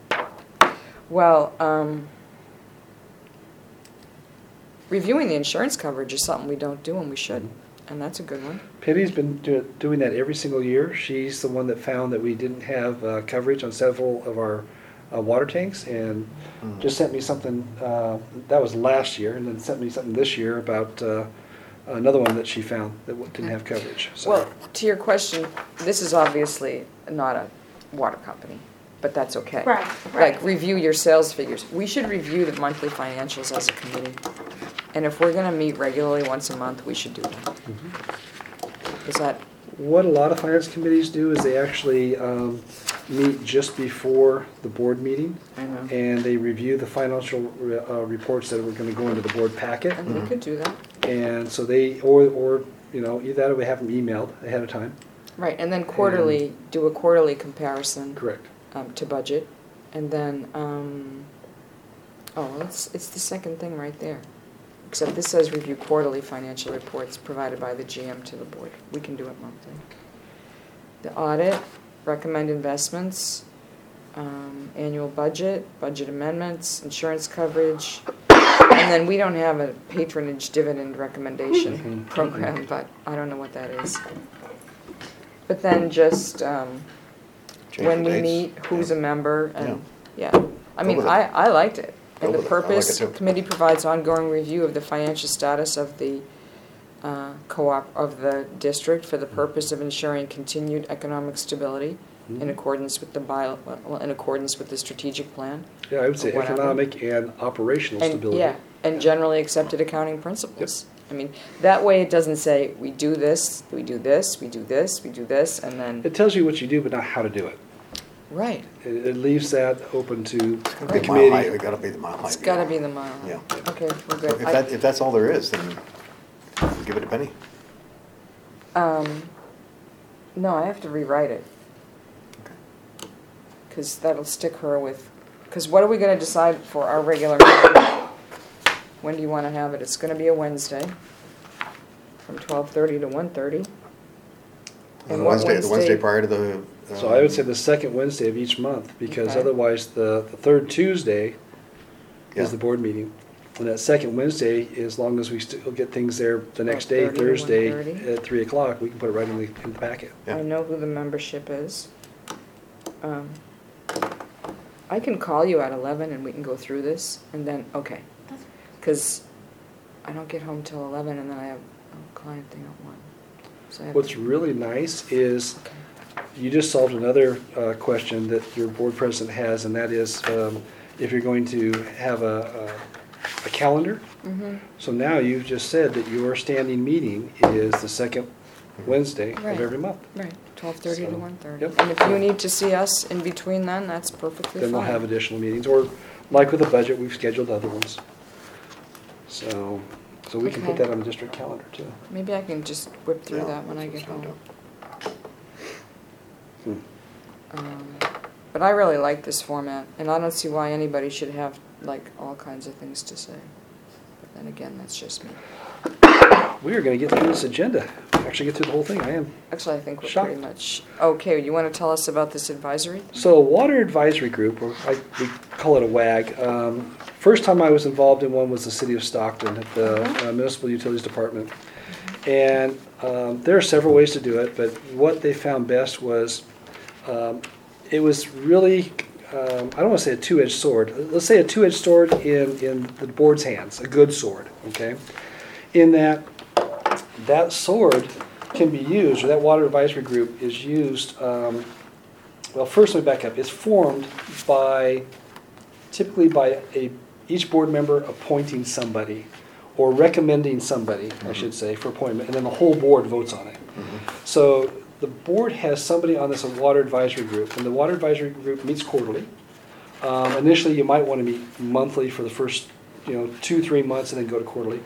Well, um, reviewing the insurance coverage is something we don't do and we should, Mm-hmm. and that's a good one. Penny's been do, doing that every single year. She's the one that found that we didn't have uh, coverage on several of our uh, water tanks, and Mhm. just sent me something, uh, that was last year, and then sent me something this year about uh, another one that she found that w- didn't have coverage. So Well, to your question, this is obviously not a water company, but that's okay. Right, right. Like, review your sales figures. We should review the monthly financials as a committee. And if we're gonna meet regularly once a month, we should do that. Mm-hmm. Is that, what a lot of finance committees do is they actually um, meet just before the board meeting, I know, and they review the financial re- uh, reports that are going to go into the board packet. and we could do that. And so they, or, or, you know, either that or we have them emailed ahead of time. Right, and then quarterly, do a quarterly comparison Correct. um, to budget. And then, um, oh, well, it's, it's the second thing right there. Except this says review quarterly financial reports provided by the G M to the board. We can do it monthly. The audit, recommend investments, um, annual budget, budget amendments, insurance coverage. And then we don't have a patronage dividend recommendation Mhm. program, but I don't know what that is. But then just, um, Change when the we dates. meet, who's a Yeah. member, and, yeah. I mean, with it. I, I liked it. And Go the with it. I like purpose, it too. committee provides ongoing review of the financial status of the uh, co-op, of the district for the purpose of ensuring continued economic stability in Mhm. accordance with the bio, well, in accordance with the strategic plan. Yeah, I would say Or whatever. economic and operational And, stability. yeah, and generally accepted accounting principles. I mean, that way it doesn't say, we do this, we do this, we do this, we do this, and then, It tells you what you do, but not how to do it. Right. It, it leaves that open to the Be mile high, committee. it gotta be the mile high. It's gotta be the mile. Yeah. Okay, we're So good. if I- that, if that's all there is, then give it a penny. Um, no, I have to rewrite it. Because that'll stick her with, because what are we gonna decide for our regular meeting? When do you wanna have it? It's gonna be a Wednesday, from twelve thirty to one thirty. The And what Wednesday, the Wednesday Wednesday- prior to the. So I would um, say the second Wednesday of each month, because Okay. otherwise the, the third Tuesday Yeah. is the board meeting. And that second Wednesday, as long as we still get things there the next day, twelve thirty to Thursday, one thirty. at three o'clock, we can put it right in the, in the packet. Yeah. I know who the membership is. Um, I can call you at eleven and we can go through this, and then, okay. That's- Because I don't get home till eleven, and then I have a client thing at one. So I have What's to- really nice is, Okay. you just solved another uh, question that your board president has, and that is um, if you're going to have a, a, a calendar. Mhm. So now you've just said that your standing meeting is the second Wednesday of Right. every month. Right, twelve thirty to So, one thirty. yep. And if you need to see us in between then, that's perfectly Then we'll fine. have additional meetings, or like with the budget, we've scheduled other ones. So, so we can put Okay. that on the district calendar too. Maybe I can just whip through Yeah, that when I that's get what home. it's gonna Hmm. Um, But I really like this format, and I don't see why anybody should have, like, all kinds of things to say. But then again, that's just me. We are gonna get through this agenda, actually get through the whole thing, I am. Actually, I think we're Shocked. pretty much, okay, you want to tell us about this advisory? So Water Advisory Group, or I, we call it a WAG. Um, first time I was involved in one was the city of Stockton at the uh, Municipal Utilities Department. And um, there are several ways to do it, but what they found best was, um, it was really, um, I don't want to say a two-edged sword. Let's say a two-edged sword in, in the board's hands, a good sword, okay? In that, that sword can be used, or that Water Advisory Group is used, um, well, first let me back up. It's formed by, typically by a, each board member appointing somebody, or recommending somebody, I should say, for appointment, and then the whole board votes on it. So the board has somebody on this Water Advisory Group, and the Water Advisory Group meets quarterly. Um, initially, you might want to meet monthly for the first, you know, two, three months, and then go to quarterly.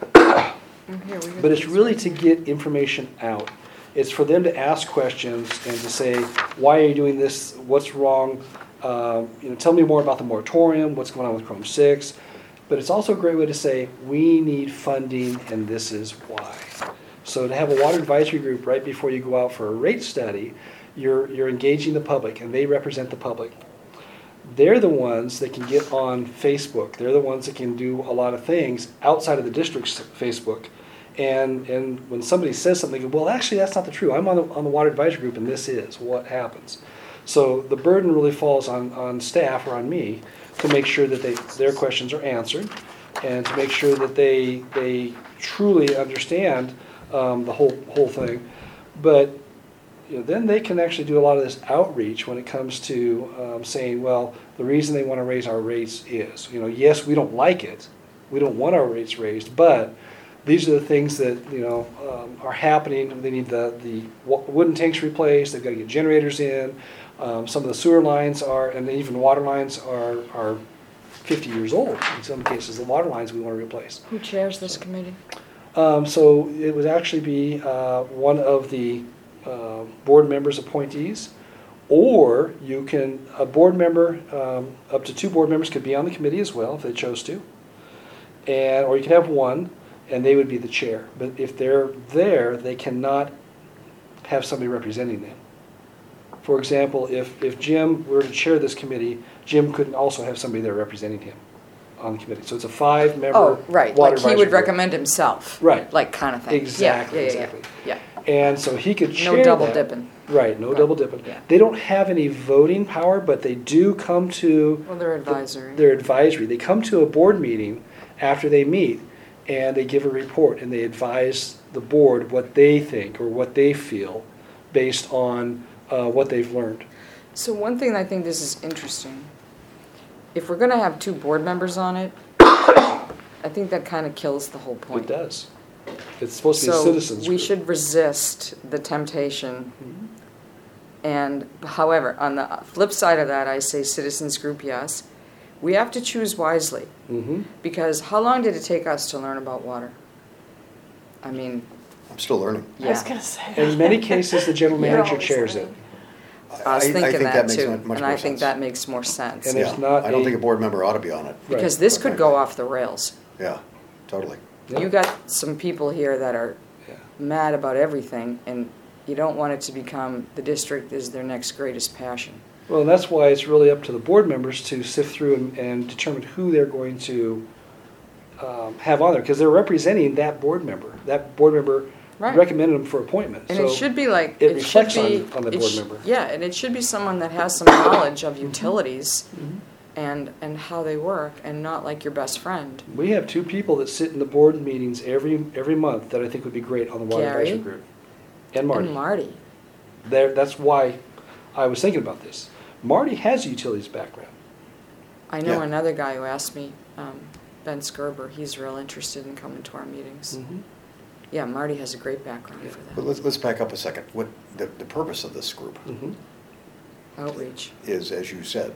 Mm, here, we got But it's this really one. to get information out. It's for them to ask questions and to say, why are you doing this? What's wrong? Um, you know, tell me more about the moratorium. What's going on with Chrome six? But it's also a great way to say, we need funding, and this is why. So to have a water advisory group right before you go out for a rate study, you're you're engaging the public, and they represent the public. They're the ones that can get on Facebook. They're the ones that can do a lot of things outside of the district's Facebook. And and when somebody says something, they go, well, actually, that's not the truth. I'm on the, on the water advisory group, and this is what happens. So the burden really falls on, on staff or on me to make sure that they, their questions are answered, and to make sure that they they truly understand um, the whole whole thing. But you know, then they can actually do a lot of this outreach when it comes to um, saying, well, the reason they want to raise our rates is, you know, yes, we don't like it, we don't want our rates raised, but these are the things that, you know, um, are happening. They need the, the wo- wooden tanks replaced, they've got to get generators in, um, some of the sewer lines are, and even water lines are, are fifty years old. In some cases, the water lines we want to replace. Who chairs this committee? Um, so it would actually be uh, one of the uh, board members' appointees, or you can, a board member, um, up to two board members could be on the committee as well if they chose to. And, or you could have one, and they would be the chair. But if they're there, they cannot have somebody representing them. For example, if, if Jim were to chair this committee, Jim couldn't also have somebody there representing him on the committee. So it's a five-member Oh, right, water like he advisory would group. recommend himself. Right. Like kind of thing. Yeah, Exactly, yeah, yeah, exactly. Yeah, And so he could chair no double that. dipping. Right, no Right. double dipping. Yeah. They don't have any voting power, but they do come to Well, they're advisory. their advisory. They come to a board meeting after they meet, and they give a report, and they advise the board what they think or what they feel based on uh, what they've learned. So one thing I think this is interesting, if we're gonna have two board members on it, I think that kind of kills the whole point. It does. It's supposed to be a So citizens we group. should resist the temptation And however, on the flip side of that, I say citizens group, yes. We have to choose wisely, Mm-hmm. because how long did it take us to learn about water? I mean, I'm still learning. I was yeah, gonna say. And in many cases, the general You're manager always chairs it. learning. I was I- I thinking think that makes too, mu- much and more I think sense. that makes more sense. And Yeah, it's not I don't a- think a board member ought to be on it. Right. Because this could go off the rails. Yeah, totally. Yeah. You got some people here that are Yeah. mad about everything, and you don't want it to become the district is their next greatest passion. Well, and that's why it's really up to the board members to sift through and, and determine who they're going to um, have on there, because they're representing that board member. That board member Right. recommended them for appointment. And So it should be like, it it should reflects on- be. on the it board sh- member. Yeah, and it should be someone that has some knowledge of utilities Mhm. and, and how they work, and not like your best friend. We have two people that sit in the board meetings every, every month that I think would be great on the water Gary advisory group. And Marty. And Marty. There, that's why I was thinking about this. Marty has a utilities background. I know Yeah. another guy who asked me, um, Ben Skerber, he's real interested in coming to our meetings. Mm-hmm. Yeah, Marty has a great background for But that. let's, let's back up a second. What, the, the purpose of this group Mm-hmm. Outreach. is, as you said,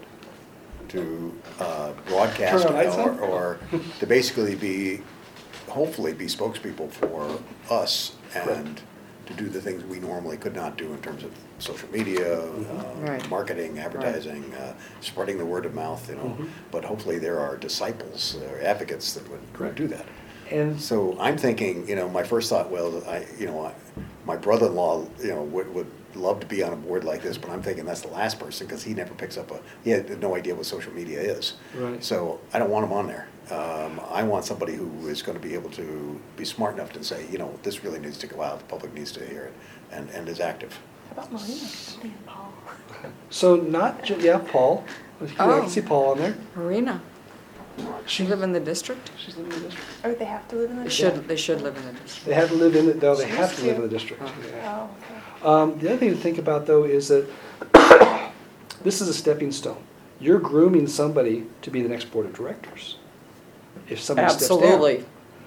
to uh, broadcast Turn our lights or, on? or to basically be, hopefully be spokespeople for us and to do the things we normally could not do in terms of social media, uh, Right. marketing, advertising, uh, spreading the word of mouth, you know. Mhm. But hopefully there are disciples, or advocates that would Correct. do that. And So I'm thinking, you know, my first thought, well, I, you know, I, my brother-in-law, you know, would, would love to be on a board like this, but I'm thinking that's the last person, because he never picks up a, he had no idea what social media is. Right. So I don't want him on there. Um, I want somebody who is gonna be able to be smart enough to say, you know, this really needs to go out, the public needs to hear it, and, and is active. How about Marina? And Paul. so not, ju- yeah, Paul. I Oh. can see Paul on there. Marina, she live in the district? She's living in the district. Or they have to live in the They district? should, they should live in the district. They have to live in, the no, they She have used to live to. in the district. Oh. yeah. Oh, okay. Um, the other thing to think about, though, is that this is a stepping stone. You're grooming somebody to be the next board of directors. If somebody steps down. Absolutely.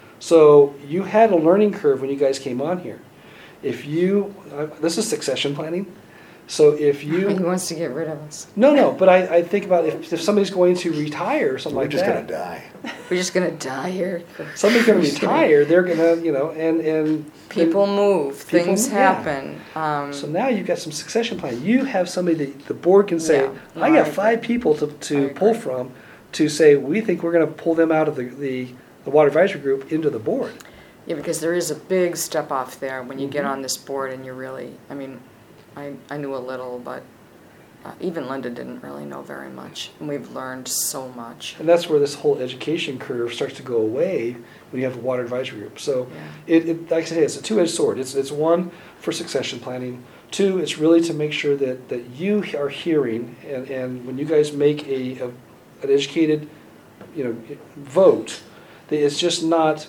So you had a learning curve when you guys came on here. If you, uh, this is succession planning. So if He you, wants to get rid of us. no, no, but I, I think about if, if somebody's going to retire or something We're like just gonna that. die. We're just gonna die here. Somebody's gonna Just kidding. retire, they're gonna, you know, and, and. People move, People things move, yeah. happen. Um, So now you've got some succession plan. You have somebody that the board can say, Yeah, no, I I got agree. five people to, I to agree. pull from, to say, we think we're gonna pull them out of the, the, the water advisory group into the board. Yeah, because there is a big step off there when you get Mhm. on this board and you really, I mean, I, I knew a little, but uh, even Linda didn't really know very much. And we've learned so much. And that's where this whole education curve starts to go away when you have a water advisory group. So Yeah. it, it, like I said, it's a two-edged sword. It's, it's one for succession planning. Two, it's really to make sure that, that you are hearing, and, and when you guys make a, a, an educated, you know, vote, that it's just not,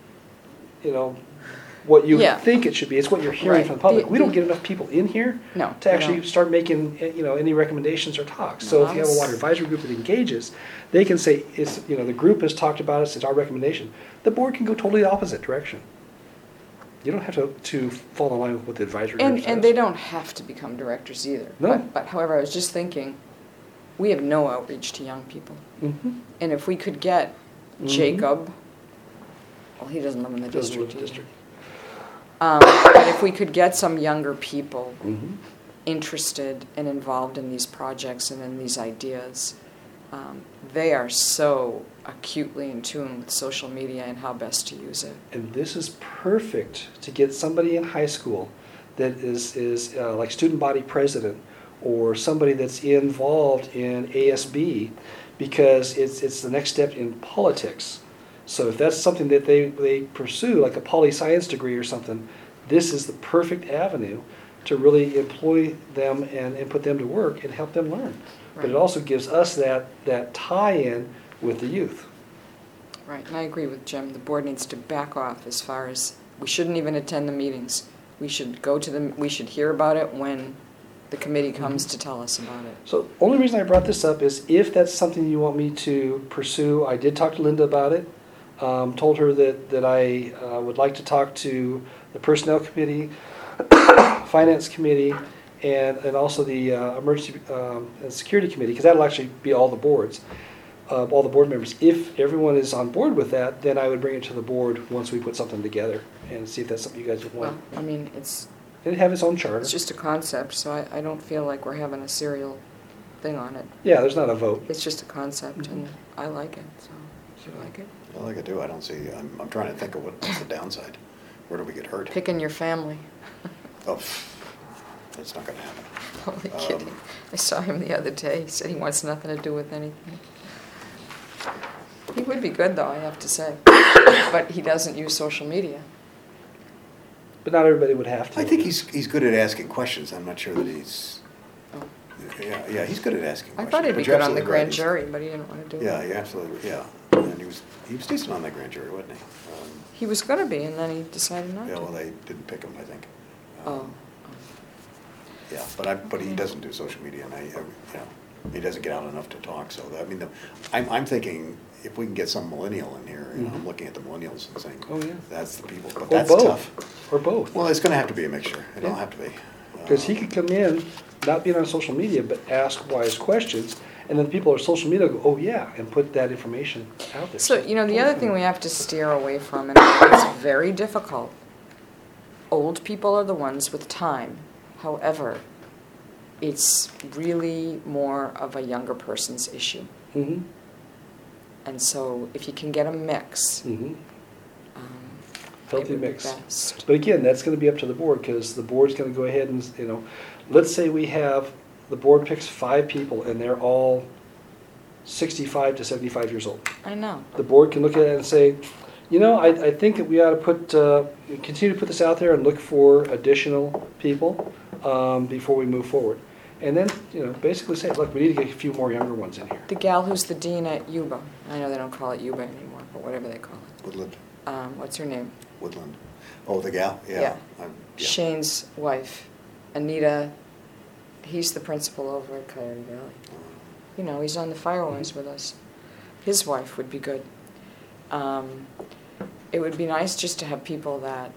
you know, what you Yeah. think it should be. It's what you're hearing Right. from the public. The- We don't the- get enough people in here No. to we actually don't. start making, eh, you know, any recommendations or talks. So No, if you have a that's- water advisory group that engages, they can say, it's, you know, the group has talked about it, it's our recommendation. The board can go totally the opposite direction. You don't have to, to fall in line with what the advisory group And, says. and they don't have to become directors either. No. But, but however, I was just thinking, we have no outreach to young people. Mhm. And if we could get Mhm. Jacob, well, he doesn't live in the Doesn't live district in the either. district. Um, but if we could get some younger people Mhm. interested and involved in these projects and in these ideas, um, they are so acutely in tune with social media and how best to use it. And this is perfect to get somebody in high school that is, is uh, like student body president or somebody that's involved in A S B, because it's, it's the next step in politics. So if that's something that they, they pursue, like a poli-science degree or something, this is the perfect avenue to really employ them and, and put them to work and help them learn. But it Right. also gives us that, that tie-in with the youth. Right, and I agree with Jim. The board needs to back off as far as, we shouldn't even attend the meetings. We should go to them, we should hear about it when the committee comes to tell us about it. So only reason I brought this up is if that's something you want me to pursue, I did talk to Linda about it. Um, told her that, that I uh, would like to talk to the Personnel Committee, Finance Committee, and, and also the uh, emergency um, and security committee, because that'll actually be all the boards, uh, all the board members. If everyone is on board with that, then I would bring it to the board once we put something together and see if that's something you guys would Well, want. I mean, it's, It'd have its own charter. it's just a concept, so I, I don't feel like we're having a serial thing on it. Yeah, there's not a vote. It's just a concept, and I like it, so, do you like it? I like I do, I don't see, I'm, I'm trying to think of what's the downside. Where do we get hurt? Picking your family. Oh, that's not gonna happen. Only Um, kidding. I saw him the other day, he said he wants nothing to do with anything. He would be good, though, I have to say. But he doesn't use social media. But not everybody would have to. I think he's, he's good at asking questions, I'm not sure that he's, Oh. yeah, yeah, he's good at asking I questions. thought he'd be but you're good on the absolutely right, grand he's- jury, but he didn't want to do it. Yeah, yeah, absolutely, yeah. And he was, he was decent on that grand jury, wasn't he? Um, He was gonna be, and then he decided not to. Yeah, well, they didn't pick him, I think. Oh. Um, Yeah, but I, but he doesn't do social media, and I, I- you know, he doesn't get out enough to talk, so, that- I mean, the- I'm, I'm thinking if we can get some millennial in here, you know, I'm Mhm. looking at the millennials and saying, Oh, yeah. that's the people, but Or that's both. tough. Or both. Well, it's gonna have to be a mixture, it'll Yeah. have to be. Because he Um, could come in, not being on social media, but ask wise questions, and then people on social media go, oh, yeah, and put that information out there. So, you know, the other thing we have to steer away from, and it's very difficult, old people are the ones with time. However, it's really more of a younger person's issue. Mm-hmm, And so if you can get a mix, mm-hmm. um, Healthy it would be mix. best. But again, that's gonna be up to the board, because the board's gonna go ahead and, you know, let's say we have, the board picks five people, and they're all sixty-five to seventy-five years old. I know. The board can look at it and say, you know, I, I think that we ought to put, uh, continue to put this out there and look for additional people, um, before we move forward. And then, you know, basically say, look, we need to get a few more younger ones in here. The gal who's the dean at Yuba, I know they don't call it Yuba anymore, but whatever they call it. Woodland, Um, what's her name? Woodland. Oh, the gal, yeah. Yeah. I'm- yeah. Shane's wife, Anita, he's the principal over at Coyote Valley. You know, he's on the Firewise with us. His wife would be good. Um, it would be nice just to have people that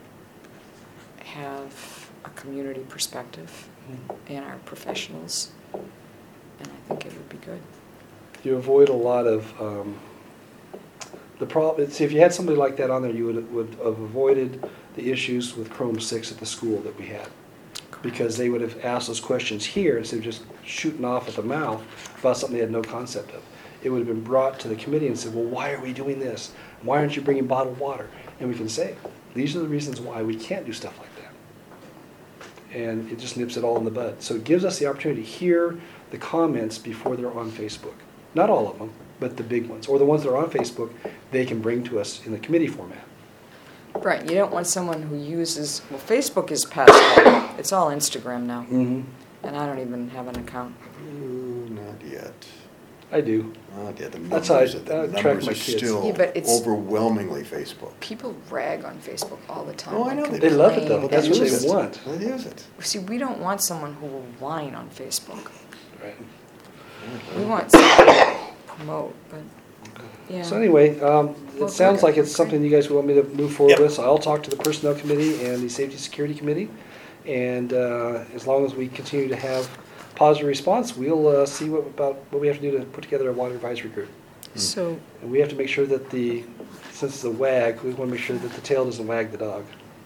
have a community perspective and are professionals, and I think it would be good. You avoid a lot of, um, the problem, see, if you had somebody like that on there, you would, would have avoided the issues with Chrome six at the school that we had. Because they would have asked those questions here instead of just shooting off at the mouth about something they had no concept of. It would have been brought to the committee and said, well, why are we doing this? Why aren't you bringing bottled water? And we can say, these are the reasons why we can't do stuff like that. And it just nips it all in the bud. So it gives us the opportunity to hear the comments before they're on Facebook. Not all of them, but the big ones. Or the ones that are on Facebook, they can bring to us in the committee format. Right, you don't want someone who uses, well, Facebook is passed out. It's all Instagram now, Mm-hmm. and I don't even have an account. Ooh, not yet. I do. Not yet. The That's how I- numbers, the I track numbers my are kids. still Yeah, but it's- overwhelmingly Facebook. People rag on Facebook all the time. Oh, I and know they They love it complain though. That's and what they just- want. They use it. See, we don't want someone who will whine on Facebook. Right. We want someone to promote, but, yeah. So anyway, um, Well, it sounds okay. like it's something you guys want me to move forward Yep. with, so I'll talk to the Personnel Committee and the Safety Security Committee. And, uh, as long as we continue to have positive response, we'll, uh, see what about, what we have to do to put together a water advisory group. So, And we have to make sure that the, since it's a wag, we wanna make sure that the tail doesn't wag the dog.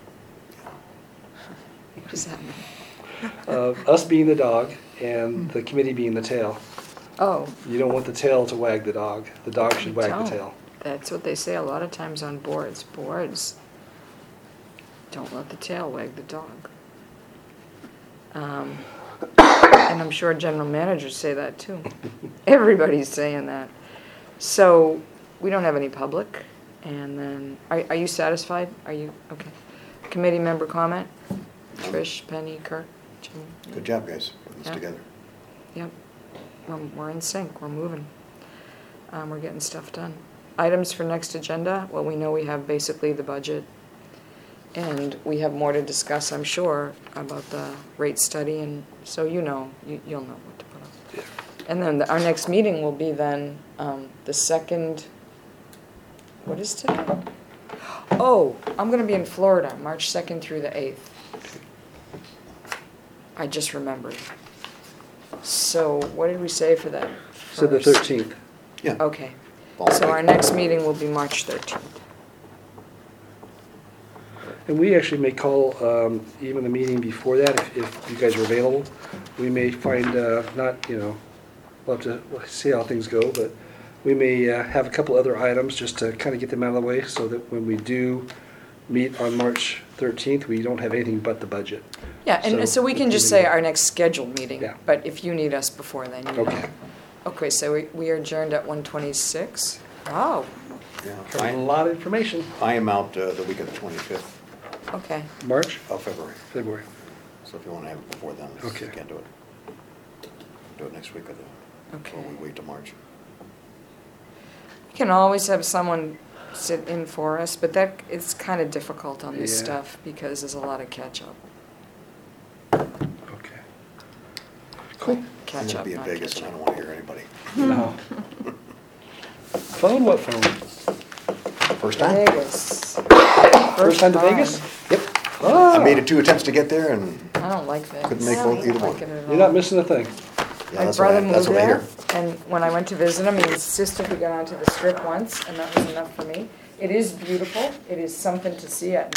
what does that mean? Uh, us being the dog and the committee being the tail. Oh, You don't want the tail to wag the dog. The dog should wag the don't. tail. That's what they say a lot of times on boards. Boards, don't let the tail wag the dog. Um, and I'm sure general managers say that too. Everybody's saying that. So, we don't have any public, and then, are, are you satisfied? Are you, okay. Committee member comment? Trish, Penny, Kurt, Jim? Good job, guys, putting this Yeah. together. Yep, we're, we're in sync, we're moving. Um, we're getting stuff done. Items for next agenda, well, we know we have basically the budget, and we have more to discuss, I'm sure, about the rate study, and so you know, you, you'll know what to put up. Yeah. And then the- our next meeting will be then, um, the second, what is today? Oh, I'm gonna be in Florida, March second through the eighth. I just remembered. So what did we say for that? So the first? thirteenth. Yeah. Okay, Fall so break. our next meeting will be March thirteenth. And we actually may call um, even a meeting before that, if, if you guys are available. We may find, uh, not, you know, we'll have to we'll see how things go, but we may uh, have a couple other items just to kind of get them out of the way so that when we do meet on March thirteenth, we don't have anything but the budget. Yeah, and So- so we can just say our next scheduled meeting, Yeah. but if you need us before then, you know. Okay. Okay, so we, we are adjourned at one twenty-six. Wow, Yeah. Covered a I, lot of information. I am out uh, the week of the twenty-fifth okay. March, of February, February. so if you want to have it before then, just Okay. can't do it. Do it next week or the, Okay. or we wait till March. We can always have someone sit in for us, but that, it's kind of difficult on this Yeah. stuff because there's a lot of catch-up. Okay. Cool. I'm Catch gonna up, be in not Vegas catch and I up. don't want to hear anybody. No. Phone? What phone? First time? Vegas. First time to Vegas? Yep. Ah, I made it two attempts to get there and I don't like Vegas. couldn't make I both, don't either I don't one. like it at You're not all. missing a thing. Yeah, My that's what I, brother that's moved what I there, hear. and when I went to visit him, he insisted we go onto the strip once, and that was enough for me. It is beautiful, it is something to see at